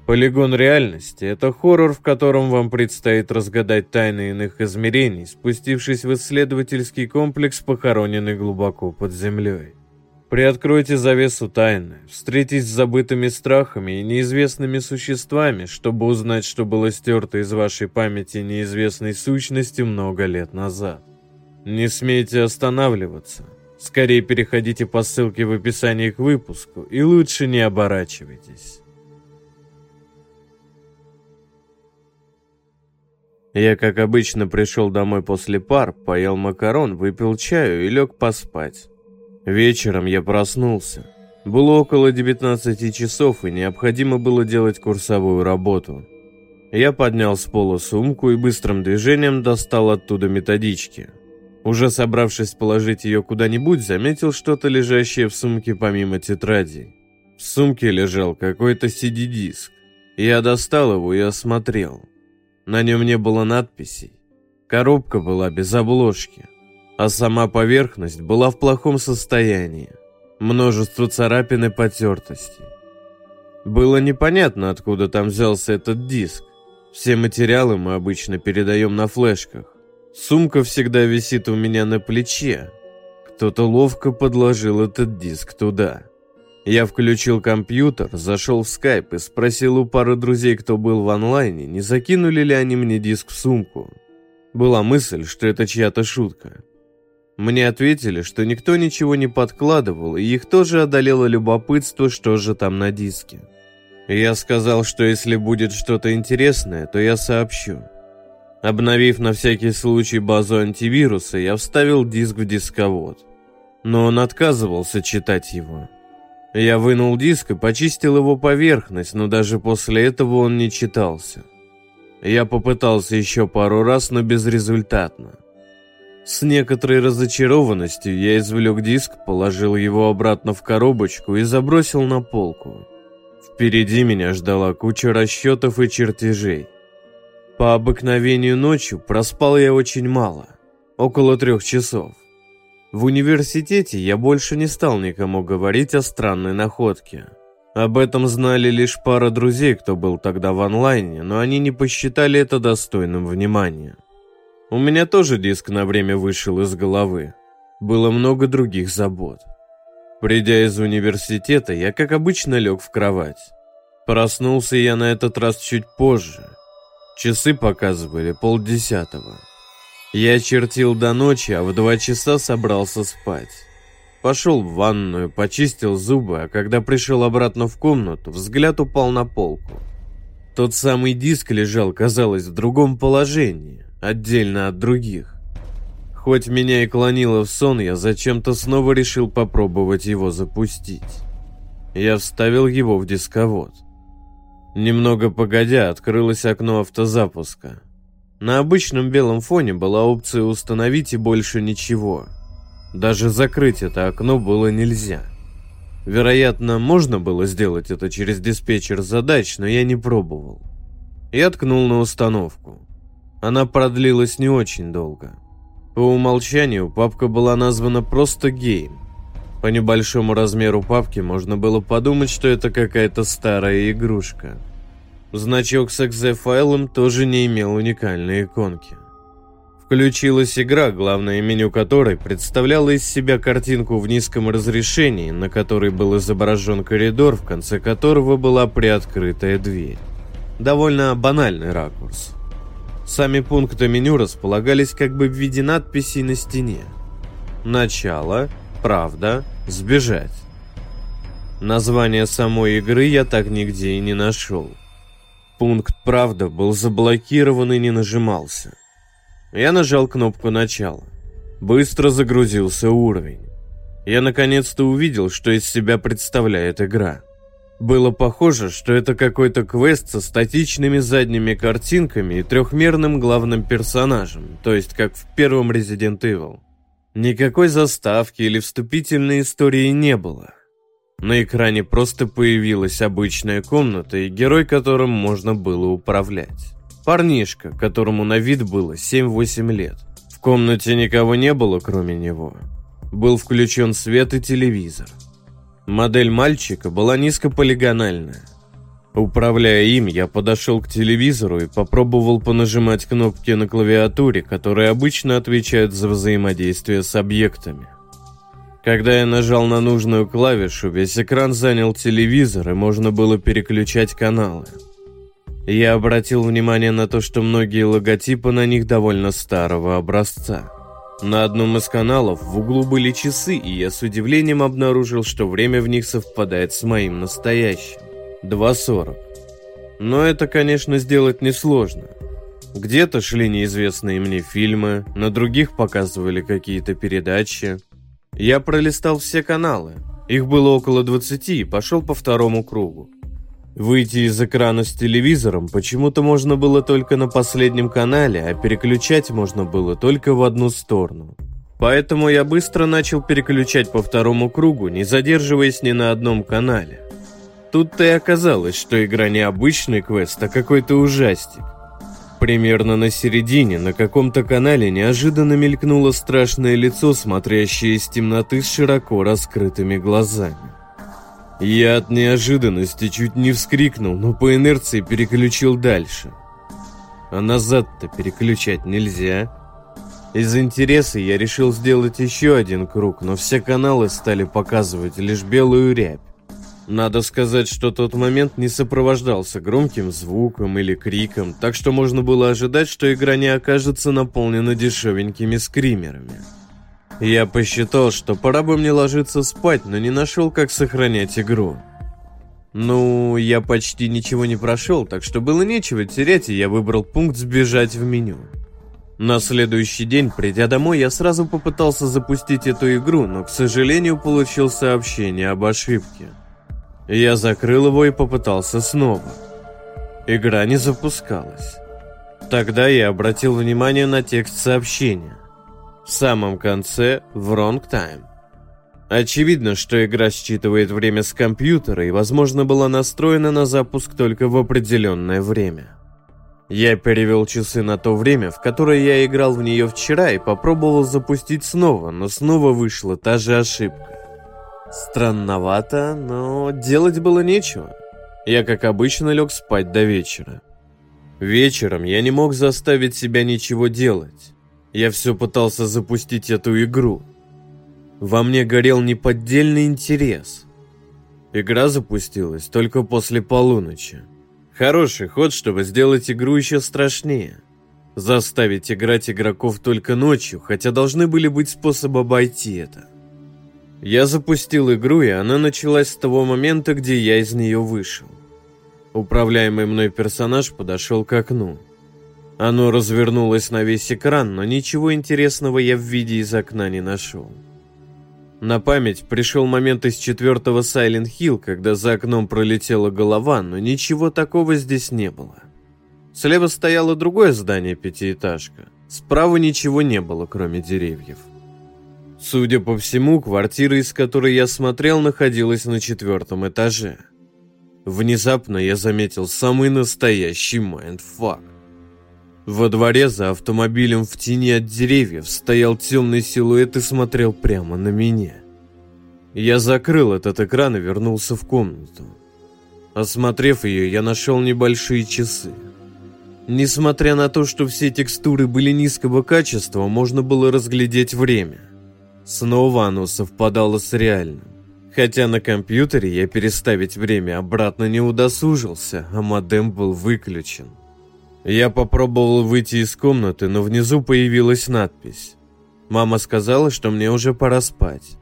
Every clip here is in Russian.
Полигон реальности – это хоррор, в котором вам предстоит разгадать тайны иных измерений, спустившись в исследовательский комплекс, похороненный глубоко под землей. Приоткройте завесу тайны, встретитесь с забытыми страхами и неизвестными существами, чтобы узнать, что было стерто из вашей памяти неизвестной сущности много лет назад. Не смейте останавливаться. Скорее переходите по ссылке в описании к выпуску и лучше не оборачивайтесь. Я, как обычно, пришел домой после пар, поел макарон, выпил чаю и лег поспать. Вечером я проснулся. Было около 19 часов, и необходимо было делать курсовую работу. Я поднял с пола сумку и быстрым движением достал оттуда методички. Уже собравшись положить ее куда-нибудь, заметил что-то, лежащее в сумке помимо тетрадей. В сумке лежал какой-то CD-диск. Я достал его и осмотрел. На нем не было надписей. Коробка была без обложки, а сама поверхность была в плохом состоянии. Множество царапин и потертостей. Было непонятно, откуда там взялся этот диск. Все материалы мы обычно передаем на флешках. Сумка всегда висит у меня на плече. Кто-то ловко подложил этот диск туда. Я включил компьютер, зашел в скайп и спросил у пары друзей, кто был в онлайне, не закинули ли они мне диск в сумку. Была мысль, что это чья-то шутка. Мне ответили, что никто ничего не подкладывал, и их тоже одолело любопытство, что же там на диске. Я сказал, что если будет что-то интересное, то я сообщу. Обновив на всякий случай базу антивируса, я вставил диск в дисковод. Но он отказывался читать его. Я вынул диск и почистил его поверхность, но даже после этого он не читался. Я попытался еще пару раз, но безрезультатно. С некоторой разочарованностью я извлек диск, положил его обратно в коробочку и забросил на полку. Впереди меня ждала куча расчетов и чертежей. По обыкновению ночью проспал я очень мало, около 3 часов. В университете я больше не стал никому говорить о странной находке. Об этом знали лишь пара друзей, кто был тогда в онлайне, но они не посчитали это достойным внимания. У меня тоже диск на время вышел из головы. Было много других забот. Придя из университета, я, как обычно, лег в кровать. Проснулся я на этот раз чуть позже. Часы показывали 9:30. Я чертил до ночи, а в 2 часа собрался спать. Пошел в ванную, почистил зубы, а когда пришел обратно в комнату, взгляд упал на полку. Тот самый диск лежал, казалось, в другом положении, отдельно от других. Хоть меня и клонило в сон, я зачем-то снова решил попробовать его запустить. Я вставил его в дисковод. Немного погодя, открылось окно автозапуска. На обычном белом фоне была опция «Установить» и больше ничего. Даже закрыть это окно было нельзя. Вероятно, можно было сделать это через диспетчер задач, но я не пробовал. Я ткнул на установку. Она продлилась не очень долго. По умолчанию папка была названа просто «Game». По небольшому размеру папки можно было подумать, что это какая-то старая игрушка. Значок с .exe-файлом тоже не имел уникальной иконки. Включилась игра, главное меню которой представляло из себя картинку в низком разрешении, на которой был изображен коридор, в конце которого была приоткрытая дверь. Довольно банальный ракурс. Сами пункты меню располагались как бы в виде надписей на стене. Начало, правда, сбежать. Название самой игры я так нигде и не нашел. Пункт «Правда» был заблокирован и не нажимался. Я нажал кнопку «Начало». Быстро загрузился уровень. Я наконец-то увидел, что из себя представляет игра. Было похоже, что это какой-то квест со статичными задними картинками и трехмерным главным персонажем, то есть как в первом Resident Evil. Никакой заставки или вступительной истории не было. На экране просто появилась обычная комната и герой, которым можно было управлять. Парнишка, которому на вид было 7-8 лет. В комнате никого не было, кроме него. Был включен свет и телевизор. Модель мальчика была низкополигональная. Управляя им, я подошел к телевизору и попробовал понажимать кнопки на клавиатуре, которые обычно отвечают за взаимодействие с объектами. Когда я нажал на нужную клавишу, весь экран занял телевизор, и можно было переключать каналы. Я обратил внимание на то, что многие логотипы на них довольно старого образца. На одном из каналов в углу были часы, и я с удивлением обнаружил, что время в них совпадает с моим настоящим. 2:40. Но это, конечно, сделать несложно. Где-то шли неизвестные мне фильмы, на других показывали какие-то передачи. Я пролистал все каналы. Их было около 20 и пошел по второму кругу. Выйти из экрана с телевизором почему-то можно было только на последнем канале, а переключать можно было только в одну сторону. Поэтому я быстро начал переключать по второму кругу, не задерживаясь ни на одном канале. Тут-то и оказалось, что игра не обычный квест, а какой-то ужастик. Примерно на середине на каком-то канале неожиданно мелькнуло страшное лицо, смотрящее из темноты с широко раскрытыми глазами. Я от неожиданности чуть не вскрикнул, но по инерции переключил дальше. А назад-то переключать нельзя. Из интереса я решил сделать еще один круг, но все каналы стали показывать лишь белую рябь. Надо сказать, что тот момент не сопровождался громким звуком или криком, так что можно было ожидать, что игра не окажется наполнена дешевенькими скримерами. Я посчитал, что пора бы мне ложиться спать, но не нашел, как сохранять игру. Я почти ничего не прошел, так что было нечего терять, и я выбрал пункт «Сбежать в меню». На следующий день, придя домой, я сразу попытался запустить эту игру, но, к сожалению, получил сообщение об ошибке. Я закрыл его и попытался снова. Игра не запускалась. Тогда я обратил внимание на текст сообщения. В самом конце «Wrong time». Очевидно, что игра считывает время с компьютера и, возможно, была настроена на запуск только в определенное время. Я перевел часы на то время, в которое я играл в нее вчера, и попробовал запустить снова, но снова вышла та же ошибка. Странновато, но делать было нечего. Я, как обычно, лег спать до вечера. Вечером я не мог заставить себя ничего делать. Я все пытался запустить эту игру. Во мне горел неподдельный интерес. Игра запустилась только после полуночи. Хороший ход, чтобы сделать игру еще страшнее. Заставить играть игроков только ночью, хотя должны были быть способы обойти это. Я запустил игру, и она началась с того момента, где я из нее вышел. Управляемый мной персонаж подошел к окну. Оно развернулось на весь экран, но ничего интересного я в виде из окна не нашел. На память пришел момент из 4-го Silent Hill, когда за окном пролетела голова, но ничего такого здесь не было. Слева стояло другое здание, пятиэтажка. Справа ничего не было, кроме деревьев. Судя по всему, квартира, из которой я смотрел, находилась на 4-м этаже. Внезапно я заметил самый настоящий майндфак. Во дворе за автомобилем в тени от деревьев стоял темный силуэт и смотрел прямо на меня. Я закрыл этот экран и вернулся в комнату. Осмотрев ее, я нашел небольшие часы. Несмотря на то, что все текстуры были низкого качества, можно было разглядеть время. Снова оно совпадало с реальным. Хотя на компьютере я переставить время обратно не удосужился, а модем был выключен. Я попробовал выйти из комнаты, но внизу появилась надпись. Мама сказала, что мне уже пора спать.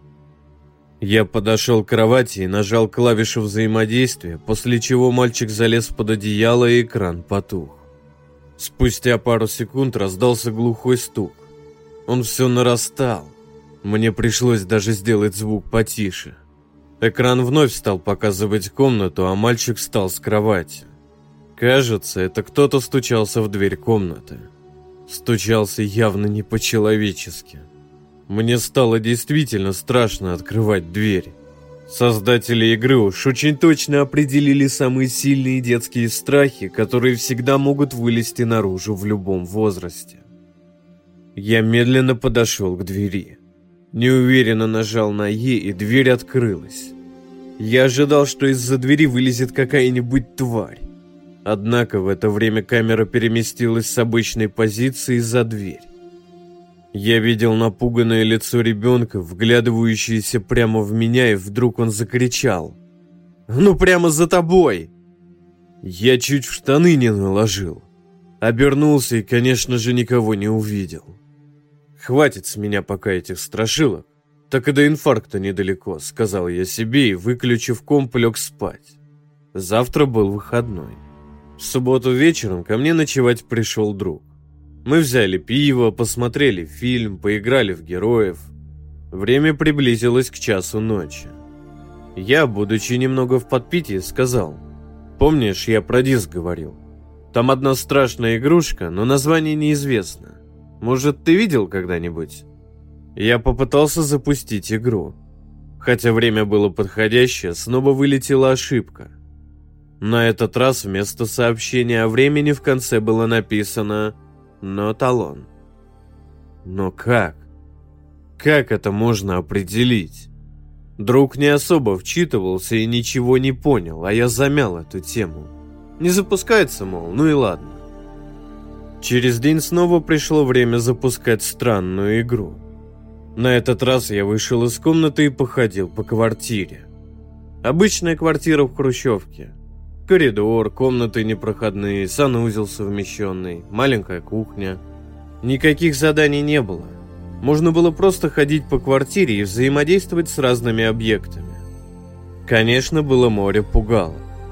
Я подошел к кровати и нажал клавишу взаимодействия, после чего мальчик залез под одеяло и экран потух. Спустя пару секунд раздался глухой стук. Он все нарастал. Мне пришлось даже сделать звук потише. Экран вновь стал показывать комнату, а мальчик встал с кровати. Кажется, это кто-то стучался в дверь комнаты. Стучался явно не по-человечески. Мне стало действительно страшно открывать дверь. Создатели игры уж очень точно определили самые сильные детские страхи, которые всегда могут вылезти наружу в любом возрасте. Я медленно подошел к двери. Неуверенно нажал на «Е», и дверь открылась. Я ожидал, что из-за двери вылезет какая-нибудь тварь. Однако в это время камера переместилась с обычной позиции за дверь. Я видел напуганное лицо ребенка, вглядывающееся прямо в меня, и вдруг он закричал: «Ну прямо за тобой!» Я чуть в штаны не наложил. Обернулся и, конечно же, никого не увидел. «Хватит с меня пока этих страшилок, так и до инфаркта недалеко», — сказал я себе и, выключив комп, лег спать. Завтра был выходной. В субботу вечером ко мне ночевать пришел друг. Мы взяли пиво, посмотрели фильм, поиграли в героев. Время приблизилось к часу ночи. Я, будучи немного в подпитии, сказал: «Помнишь, я про диск говорил? Там одна страшная игрушка, но название неизвестно. Может, ты видел когда-нибудь?» Я попытался запустить игру. Хотя время было подходящее, снова вылетела ошибка. На этот раз вместо сообщения о времени в конце было написано «Not alone». Но как? Как это можно определить? Друг не особо вчитывался и ничего не понял, а я замял эту тему. Не запускается, мол, ну и ладно. Через день снова пришло время запускать странную игру. На этот раз я вышел из комнаты и походил по квартире. Обычная квартира в хрущевке. Коридор, комнаты непроходные, санузел совмещенный, маленькая кухня. Никаких заданий не было. Можно было просто ходить по квартире и взаимодействовать с разными объектами. Конечно, было море пугалок.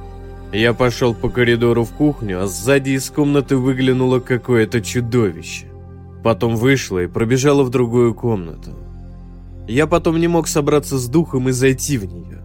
Я пошел по коридору в кухню, а сзади из комнаты выглянуло какое-то чудовище. Потом вышло и пробежало в другую комнату. Я потом не мог собраться с духом и зайти в нее.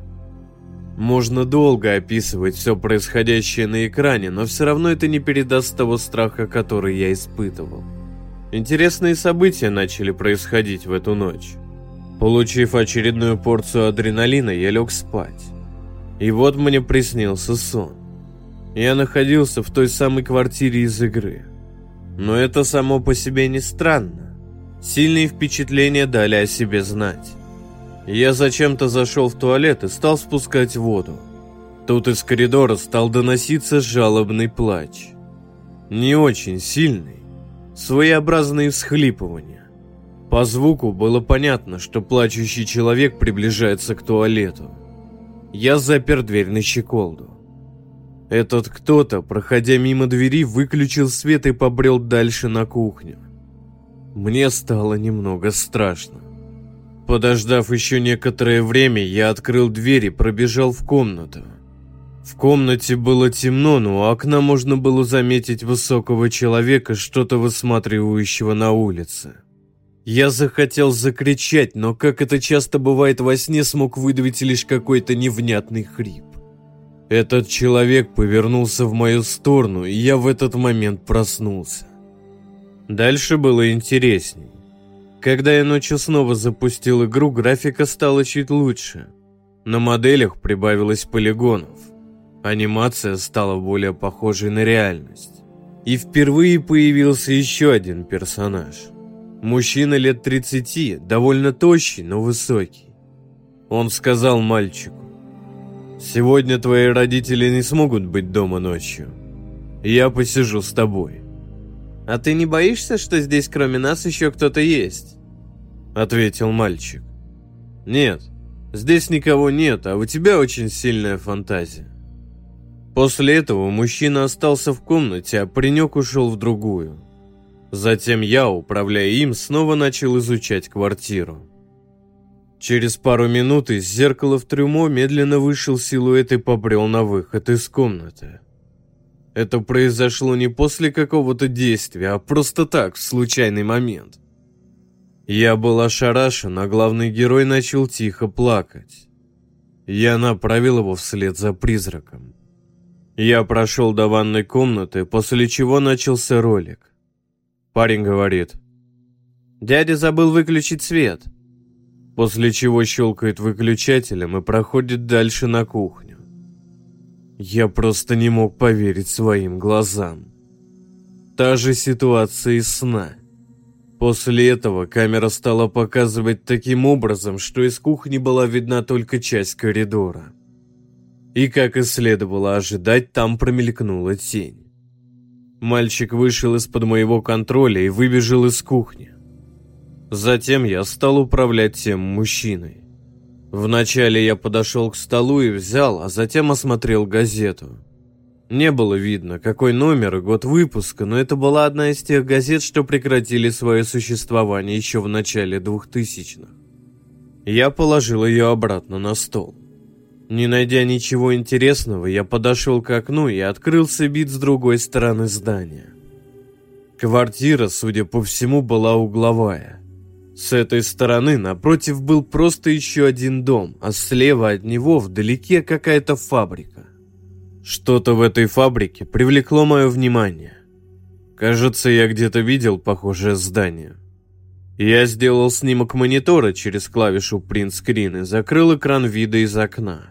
Можно долго описывать все происходящее на экране, но все равно это не передаст того страха, который я испытывал. Интересные события начали происходить в эту ночь. Получив очередную порцию адреналина, я лег спать. И вот мне приснился сон. Я находился в той самой квартире из игры. Но это само по себе не странно. Сильные впечатления дали о себе знать. Я зачем-то зашел в туалет и стал спускать воду. Тут из коридора стал доноситься жалобный плач. Не очень сильный, своеобразные всхлипывания. По звуку было понятно, что плачущий человек приближается к туалету. Я запер дверь на щеколду. Этот кто-то, проходя мимо двери, выключил свет и побрел дальше на кухню. Мне стало немного страшно. Подождав еще некоторое время, я открыл дверь и пробежал в комнату. В комнате было темно, но у окна можно было заметить высокого человека, что-то высматривающего на улице. Я захотел закричать, но, как это часто бывает во сне, смог выдавить лишь какой-то невнятный хрип. Этот человек повернулся в мою сторону, и я в этот момент проснулся. Дальше было интересней. Когда я ночью снова запустил игру, графика стала чуть лучше. На моделях прибавилось полигонов. Анимация стала более похожей на реальность. И впервые появился еще один персонаж. Мужчина лет 30, довольно тощий, но высокий. Он сказал мальчику: «Сегодня твои родители не смогут быть дома ночью. Я посижу с тобой». «А ты не боишься, что здесь кроме нас еще кто-то есть?» — ответил мальчик. «Нет, здесь никого нет, а у тебя очень сильная фантазия». После этого мужчина остался в комнате, а паренек ушел в другую. Затем я, управляя им, снова начал изучать квартиру. Через пару минут из зеркала в трюмо медленно вышел силуэт и побрел на выход из комнаты. Это произошло не после какого-то действия, а просто так, в случайный момент. Я был ошарашен, а главный герой начал тихо плакать. Я направил его вслед за призраком. Я прошел до ванной комнаты, после чего начался ролик. Парень говорит: «Дядя забыл выключить свет», после чего щелкает выключателем и проходит дальше на кухню. Я просто не мог поверить своим глазам. Та же ситуация из сна. После этого камера стала показывать таким образом, что из кухни была видна только часть коридора. И, как и следовало ожидать, там промелькнула тень. Мальчик вышел из-под моего контроля и выбежал из кухни. Затем я стал управлять тем мужчиной. Вначале я подошел к столу и взял, а затем осмотрел газету. Не было видно, какой номер и год выпуска, но это была одна из тех газет, что прекратили свое существование еще в начале 2000-х. Я положил ее обратно на стол. Не найдя ничего интересного, я подошел к окну и открылся вид с другой стороны здания. Квартира, судя по всему, была угловая. С этой стороны напротив был просто еще один дом, а слева от него вдалеке какая-то фабрика. Что-то в этой фабрике привлекло мое внимание. Кажется, я где-то видел похожее здание. Я сделал снимок монитора через клавишу Print Screen и закрыл экран вида из окна.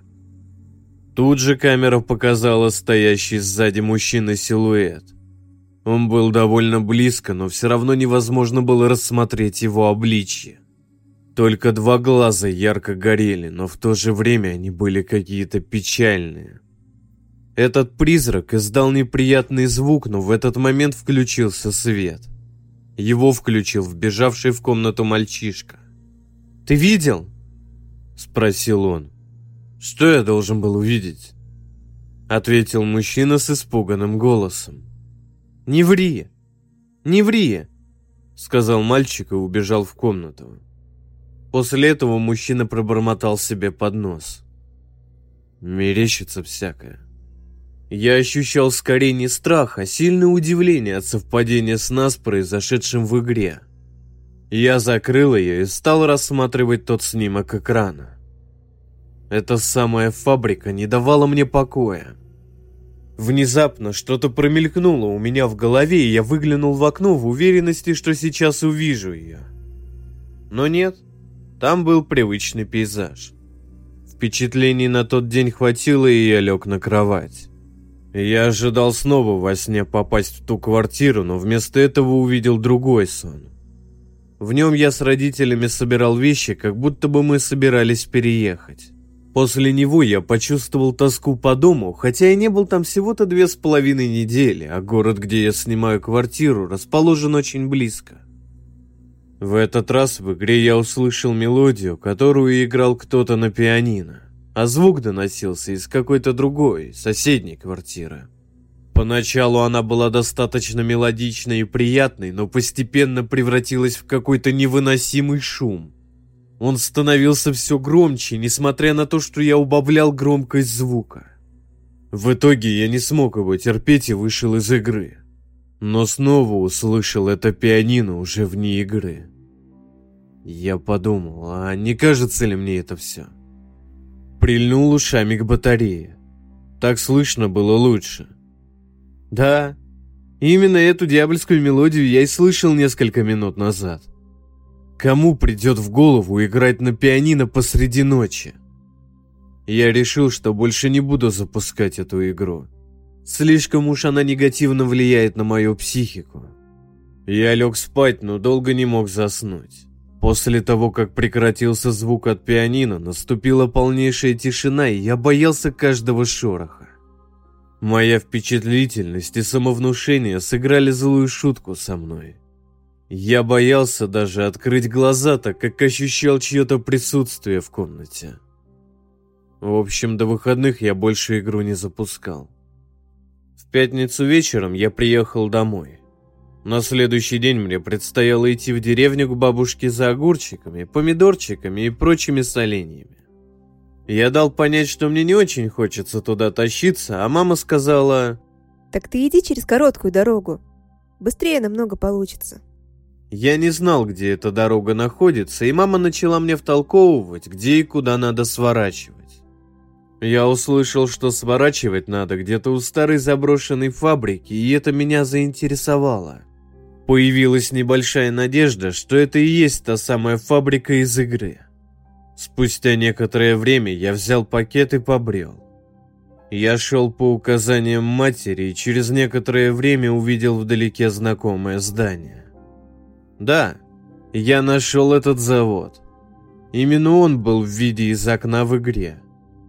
Тут же камера показала стоящий сзади мужчины силуэт. Он был довольно близко, но все равно невозможно было рассмотреть его обличье. Только два глаза ярко горели, но в то же время они были какие-то печальные. Этот призрак издал неприятный звук, но в этот момент включился свет. Его включил вбежавший в комнату мальчишка. «Ты видел?» – спросил он. «Что я должен был увидеть?» – ответил мужчина с испуганным голосом. «Не ври! Не ври!» – сказал мальчик и убежал в комнату. После этого мужчина пробормотал себе под нос. «Мерещится всякое». Я ощущал скорее не страх, а сильное удивление от совпадения с нас, произошедшим в игре. Я закрыл ее и стал рассматривать тот снимок экрана. Эта самая фабрика не давала мне покоя. Внезапно что-то промелькнуло у меня в голове, и я выглянул в окно в уверенности, что сейчас увижу ее. Но нет, там был привычный пейзаж. Впечатлений на тот день хватило, и я лег на кровать. Я ожидал снова во сне попасть в ту квартиру, но вместо этого увидел другой сон. В нем я с родителями собирал вещи, как будто бы мы собирались переехать. После него я почувствовал тоску по дому, хотя я не был там всего-то 2,5 недели, а город, где я снимаю квартиру, расположен очень близко. В этот раз в игре я услышал мелодию, которую играл кто-то на пианино, а звук доносился из какой-то другой, соседней квартиры. Поначалу она была достаточно мелодичной и приятной, но постепенно превратилась в какой-то невыносимый шум. Он становился все громче, несмотря на то, что я убавлял громкость звука. В итоге я не смог его терпеть и вышел из игры. Но снова услышал это пианино уже вне игры. Я подумал, а не кажется ли мне это все? Прильнул ушами к батарее. Так слышно было лучше. Да, именно эту дьявольскую мелодию я и слышал несколько минут назад. Кому придет в голову играть на пианино посреди ночи? Я решил, что больше не буду запускать эту игру. Слишком уж она негативно влияет на мою психику. Я лег спать, но долго не мог заснуть. После того, как прекратился звук от пианино, наступила полнейшая тишина, и я боялся каждого шороха. Моя впечатлительность и самовнушение сыграли злую шутку со мной. Я боялся даже открыть глаза, так как ощущал чье-то присутствие в комнате. В общем, до выходных я больше игру не запускал. В пятницу вечером я приехал домой. На следующий день мне предстояло идти в деревню к бабушке за огурчиками, помидорчиками и прочими соленьями. Я дал понять, что мне не очень хочется туда тащиться, а мама сказала: «Так ты иди через короткую дорогу. Быстрее намного получится». Я не знал, где эта дорога находится, и мама начала мне втолковывать, где и куда надо сворачивать. Я услышал, что сворачивать надо где-то у старой заброшенной фабрики, и это меня заинтересовало. Появилась небольшая надежда, что это и есть та самая фабрика из игры. Спустя некоторое время я взял пакет и побрел. Я шел по указаниям матери и через некоторое время увидел вдалеке знакомое здание. Да, я нашел этот завод. Именно он был в виде из окна в игре.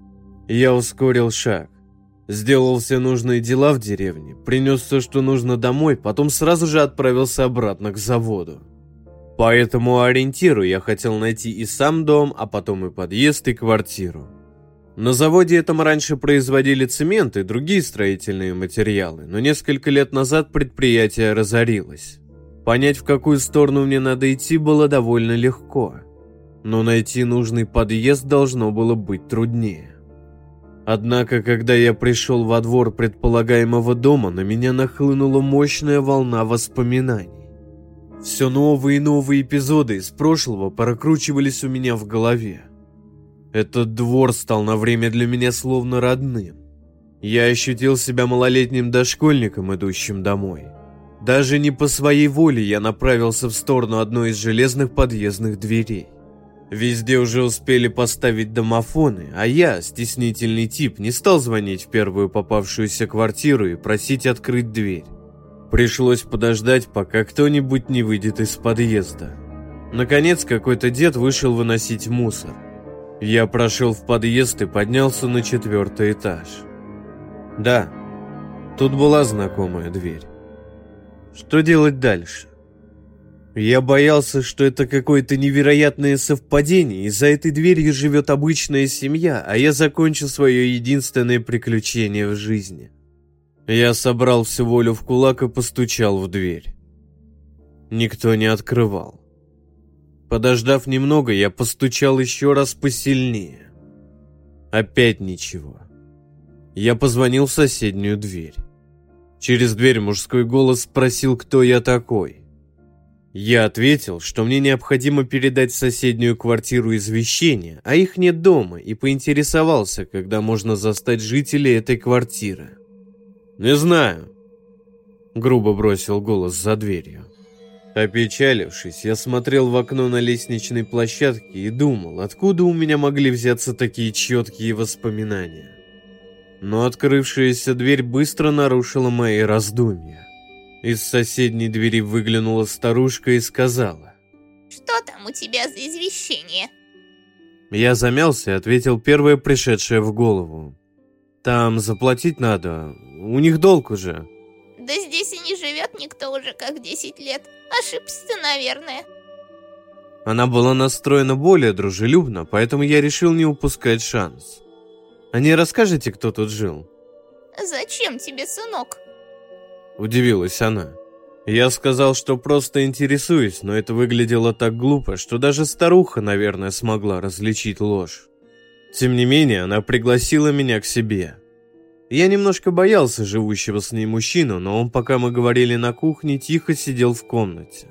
Я ускорил шаг. Сделал все нужные дела в деревне, принес все, что нужно домой, потом сразу же отправился обратно к заводу. По этому ориентиру я хотел найти и сам дом, а потом и подъезд, и квартиру. На заводе этом раньше производили цемент и другие строительные материалы, но несколько лет назад предприятие разорилось. Понять, в какую сторону мне надо идти, было довольно легко. Но найти нужный подъезд должно было быть труднее. Однако, когда я пришел во двор предполагаемого дома, на меня нахлынула мощная волна воспоминаний. Все новые и новые эпизоды из прошлого прокручивались у меня в голове. Этот двор стал на время для меня словно родным. Я ощутил себя малолетним дошкольником, идущим домой. Даже не по своей воле я направился в сторону одной из железных подъездных дверей. Везде уже успели поставить домофоны, а я, стеснительный тип, не стал звонить в первую попавшуюся квартиру и просить открыть дверь. Пришлось подождать, пока кто-нибудь не выйдет из подъезда. Наконец, какой-то дед вышел выносить мусор. Я прошел в подъезд и поднялся на 4-й этаж. Да, тут была знакомая дверь. Что делать дальше? Я боялся, что это какое-то невероятное совпадение, и за этой дверью живет обычная семья, а я закончу свое единственное приключение в жизни. Я собрал всю волю в кулак и постучал в дверь. Никто не открывал. Подождав немного, я постучал еще раз посильнее. Опять ничего. Я позвонил в соседнюю дверь. Через дверь мужской голос спросил, кто я такой. Я ответил, что мне необходимо передать в соседнюю квартиру извещение, а их нет дома, и поинтересовался, когда можно застать жителей этой квартиры. «Не знаю», — грубо бросил голос за дверью. Опечалившись, я смотрел в окно на лестничной площадке и думал, откуда у меня могли взяться такие четкие воспоминания. Но открывшаяся дверь быстро нарушила мои раздумья. Из соседней двери выглянула старушка и сказала: «Что там у тебя за извещение?» Я замялся и ответил первое пришедшее в голову. «Там заплатить надо, у них долг уже». «Да здесь и не живет никто уже как 10 лет. Ошибся ты, наверное». Она была настроена более дружелюбно, поэтому я решил не упускать шанс. «А не расскажете, кто тут жил?» «Зачем тебе, сынок?» Удивилась она. Я сказал, что просто интересуюсь, но это выглядело так глупо, что даже старуха, наверное, смогла различить ложь. Тем не менее, она пригласила меня к себе. Я немножко боялся живущего с ней мужчину, но он, пока мы говорили на кухне, тихо сидел в комнате.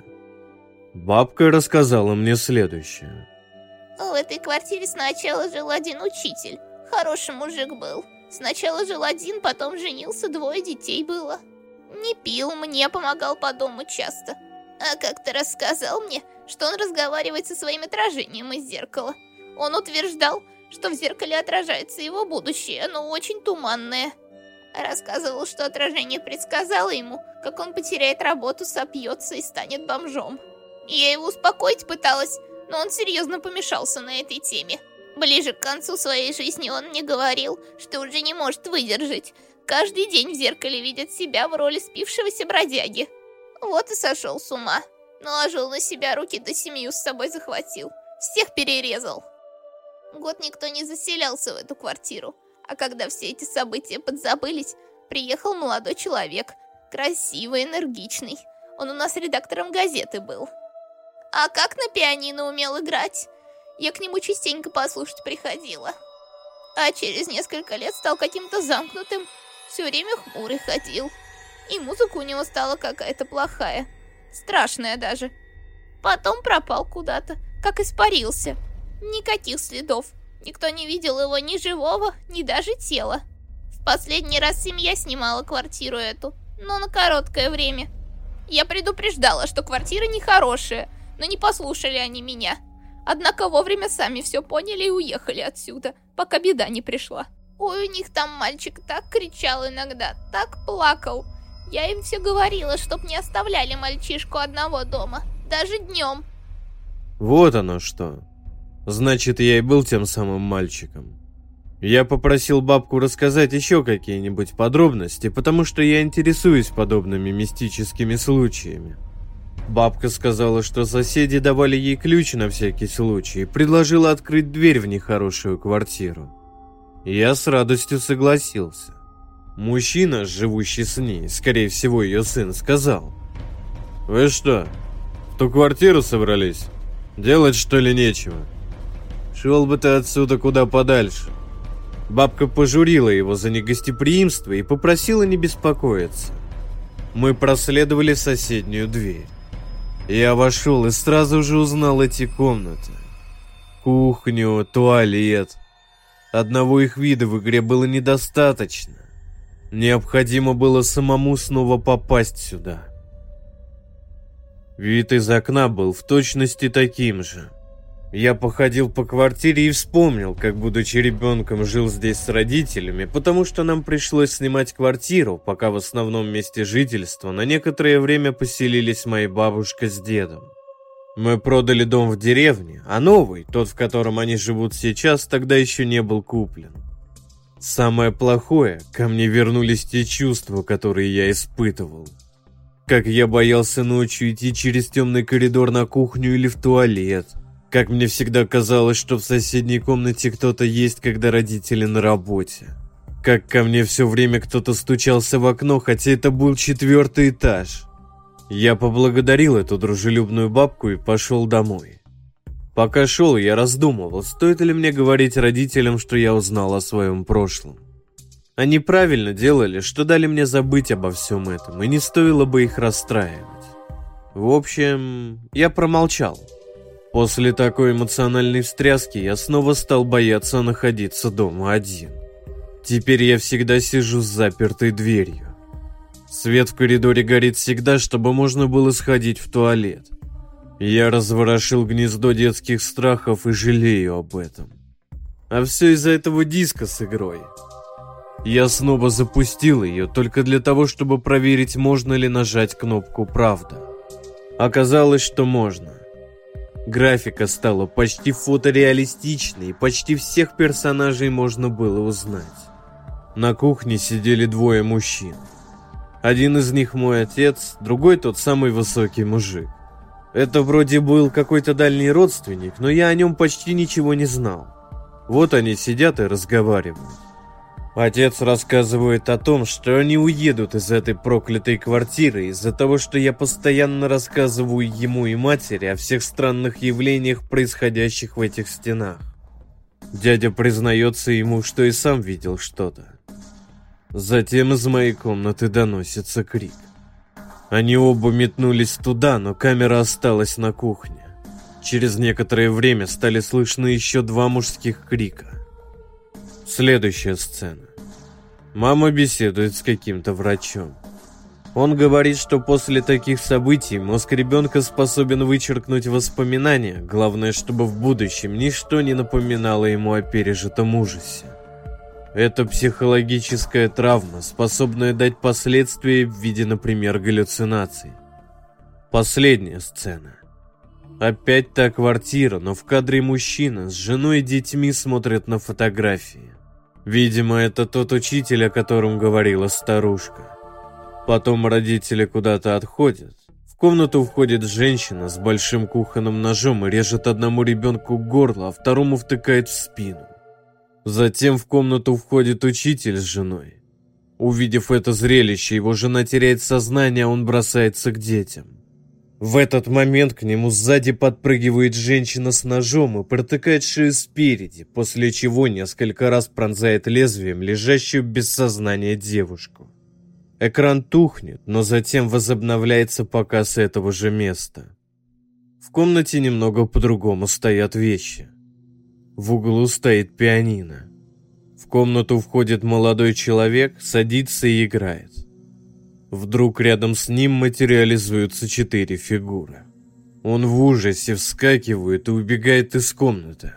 Бабка рассказала мне следующее. В этой квартире сначала жил один учитель. Хороший мужик был. Сначала жил один, потом женился, 2 детей было. Не пил, мне помогал по дому часто. А как-то рассказал мне, что он разговаривает со своим отражением из зеркала. Он утверждал, что в зеркале отражается его будущее, но очень туманное. Рассказывал, что отражение предсказало ему, как он потеряет работу, сопьется и станет бомжом. Я его успокоить пыталась, но он серьезно помешался на этой теме. Ближе к концу своей жизни он мне говорил, что уже не может выдержать. Каждый день в зеркале видит себя в роли спившегося бродяги. Вот и сошел с ума. Наложил на себя руки, да семью с собой захватил. Всех перерезал. Год никто не заселялся в эту квартиру. А когда все эти события подзабылись, приехал молодой человек. Красивый, энергичный. Он у нас редактором газеты был. А как на пианино умел играть? Я к нему частенько послушать приходила. А через несколько лет стал каким-то замкнутым. Все время хмурый ходил. И музыка у него стала какая-то плохая. Страшная даже. Потом пропал куда-то, как испарился. Никаких следов. Никто не видел его ни живого, ни даже тела. В последний раз семья снимала квартиру эту, но на короткое время. Я предупреждала, что квартира нехорошая, но не послушали они меня. Однако вовремя сами все поняли и уехали отсюда, пока беда не пришла. Ой, у них там мальчик так кричал иногда, так плакал. Я им все говорила, чтоб не оставляли мальчишку одного дома, даже днем. Вот оно что. Значит, я и был тем самым мальчиком. Я попросил бабку рассказать еще какие-нибудь подробности, потому что я интересуюсь подобными мистическими случаями. Бабка сказала, что соседи давали ей ключ на всякий случай и предложила открыть дверь в нехорошую квартиру. Я с радостью согласился. Мужчина, живущий с ней, скорее всего ее сын, сказал: «Вы что, в ту квартиру собрались? Делать, что ли, нечего? Шел бы ты отсюда куда подальше». Бабка пожурила его за негостеприимство и попросила не беспокоиться. Мы проследовали в соседнюю дверь. Я вошел и сразу же узнал эти комнаты. Кухню, туалет. Одного их вида в игре было недостаточно. Необходимо было самому снова попасть сюда. Вид из окна был в точности таким же. Я походил по квартире и вспомнил, как, будучи ребенком, жил здесь с родителями, потому что нам пришлось снимать квартиру, пока в основном месте жительства на некоторое время поселились моя бабушка с дедом. Мы продали дом в деревне, а новый, тот, в котором они живут сейчас, тогда еще не был куплен. Самое плохое, ко мне вернулись те чувства, которые я испытывал. Как я боялся ночью идти через темный коридор на кухню или в туалет. Как мне всегда казалось, что в соседней комнате кто-то есть, когда родители на работе. Как ко мне все время кто-то стучался в окно, хотя это был 4-й этаж. Я поблагодарил эту дружелюбную бабку и пошел домой. Пока шел, я раздумывал, стоит ли мне говорить родителям, что я узнал о своем прошлом. Они правильно делали, что дали мне забыть обо всем этом, и не стоило бы их расстраивать. В общем, я промолчал. После такой эмоциональной встряски я снова стал бояться находиться дома один. Теперь я всегда сижу с запертой дверью. Свет в коридоре горит всегда, чтобы можно было сходить в туалет. Я разворошил гнездо детских страхов и жалею об этом. А все из-за этого диска с игрой. Я снова запустил ее только для того, чтобы проверить, можно ли нажать кнопку «Правда». Оказалось, что можно. Графика стала почти фотореалистичной, и почти всех персонажей можно было узнать. На кухне сидели 2 мужчин. Один из них мой отец, другой тот самый высокий мужик. Это вроде был какой-то дальний родственник, но я о нем почти ничего не знал. Вот они сидят и разговаривают. Отец рассказывает о том, что они уедут из этой проклятой квартиры из-за того, что я постоянно рассказываю ему и матери о всех странных явлениях, происходящих в этих стенах. Дядя признается ему, что и сам видел что-то. Затем из моей комнаты доносится крик. Они оба метнулись туда, но камера осталась на кухне. Через некоторое время стали слышны еще 2 мужских крика. Следующая сцена. Мама беседует с каким-то врачом. Он говорит, что после таких событий мозг ребенка способен вычеркнуть воспоминания, главное, чтобы в будущем ничто не напоминало ему о пережитом ужасе. Это психологическая травма, способная дать последствия в виде, например, галлюцинаций. Последняя сцена. Опять та квартира, но в кадре мужчина с женой и детьми смотрят на фотографии. Видимо, это тот учитель, о котором говорила старушка. Потом родители куда-то отходят. В комнату входит женщина с большим кухонным ножом и режет одному ребенку горло, а второму втыкает в спину. Затем в комнату входит учитель с женой. Увидев это зрелище, его жена теряет сознание, а он бросается к детям. В этот момент к нему сзади подпрыгивает женщина с ножом и протыкает шею спереди, после чего несколько раз пронзает лезвием лежащую без сознания девушку. Экран тухнет, но затем возобновляется показ этого же места. В комнате немного по-другому стоят вещи. В углу стоит пианино. В комнату входит молодой человек, садится и играет. Вдруг рядом с ним материализуются 4 фигуры. Он в ужасе вскакивает и убегает из комнаты.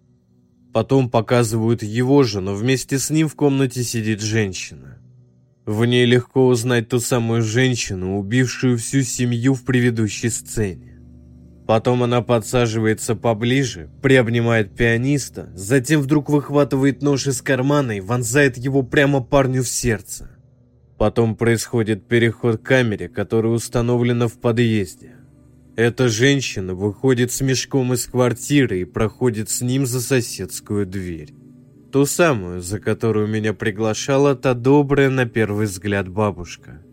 Потом показывают его же, но вместе с ним в комнате сидит женщина. В ней легко узнать ту самую женщину, убившую всю семью в предыдущей сцене. Потом она подсаживается поближе, приобнимает пианиста, затем вдруг выхватывает нож из кармана и вонзает его прямо парню в сердце. Потом происходит переход к камере, которая установлена в подъезде. Эта женщина выходит с мешком из квартиры и проходит с ним за соседскую дверь. Ту самую, за которую меня приглашала та добрая на первый взгляд бабушка.